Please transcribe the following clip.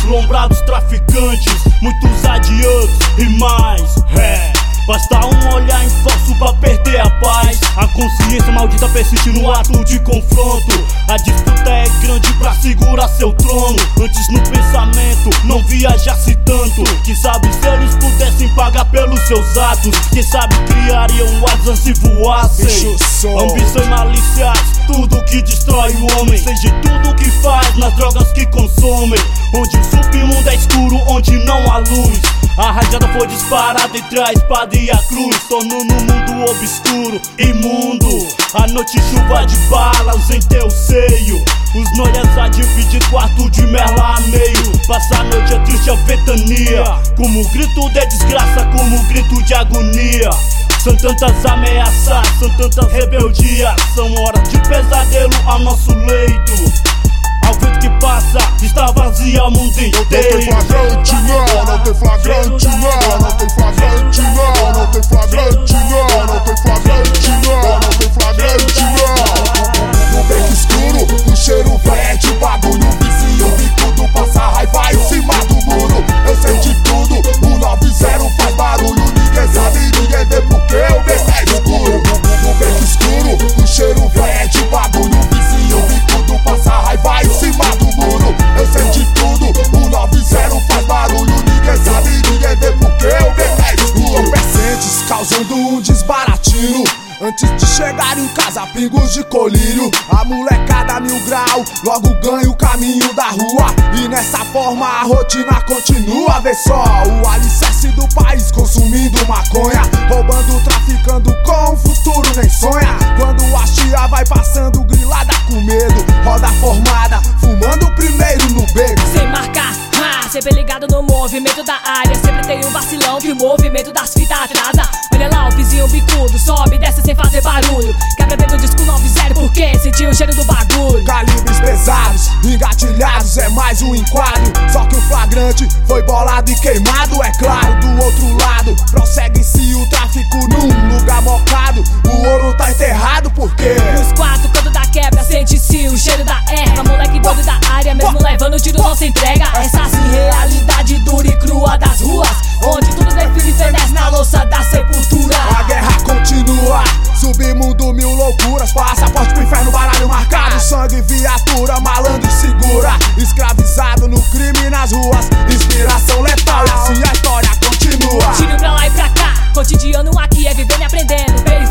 lombrados traficantes, muitos adiantes e mais. Basta um olhar em falso pra perder a paz. A consciência maldita persiste no ato de confronto. A disputa é grande pra segurar seu trono. Antes no pensamento não viajasse tanto. Quem sabe se eles pudessem pagar pelos seus atos, quem sabe criariam asas se voassem. Ambição e malícia, tudo que destrói o homem. Seja tudo que faz nas drogas que consomem. Onde o submundo é escuro, onde não há luz. A rajada foi disparada entre a espada e a cruz, tornando o mundo obscuro, imundo. A noite chuva de balas em teu seio. Os noias a dividir quarto de merla a meio. Passa a noite é triste a ventania, como um grito de desgraça, como um grito de agonia. São tantas ameaças, são tantas rebeldias. São horas de pesadelo ao nosso leito. Ao vento que passa, está vazia o mundo inteiro. Não tem flagrante não, não tem flagrante não, não tem flagrante não, não tem flagrante não, não tem flagrante não, não tem flagrante não. No beco escuro, o cheiro verde, o bagulho vicia, o bicudo passa raiva em cima do muro. Eu sei de tudo, o 90 faz barulho, ninguém sabe, ninguém vê porque o beco é escuro. No beco escuro, o cheiro verde, o bagulho vicia, o bicudo passa raiva em cima do muro. Eu sei de tudo, o 90 faz barulho, ninguém sabe, ninguém vê porque o beco é escuro. Entorpecentes causando um desbaratino. Antes de chegar em casa, pingos de colírio. A molecada 1000 grau, logo ganha o caminho da rua. E nessa forma a rotina continua. Vê só, o alicerce do país consumindo maconha, roubando, traficando com o futuro nem sonha. Quando a chia vai passando grilada com medo, roda formada, fumando primeiro no beco. Sem marcar, sempre ligado no movimento da área. Sempre tem um vacilão que o movimento das fitas atrasa. Olha lá o vizinho bicudo, sobe e desce sem fazer barulho. Caga dentro do disco 90 porque sentiu o cheiro do bagulho. Calibres pesados, engatilhados, é mais um enquadro. Só que o flagrante foi bolado e queimado, é claro. Do outro lado, prossegue-se o tráfico num lugar mocado. O ouro tá enterrado porque nos quatro cantos da quebra sente-se o cheiro da erva. Moleque doido da área, mesmo levando tiro não se entrega. Essa sim realidade dura e crua das ruas, onde tudo define e fenece na louça da sepultura. A guerra continua, submundo 1000 loucuras. Passaporte pro inferno, baralho marcado, sangue, viatura, malandro segura. Escravizado no crime nas ruas, inspiração letal. E assim a história continua. Tiro pra lá e pra cá, cotidiano aqui é vivendo e aprendendo.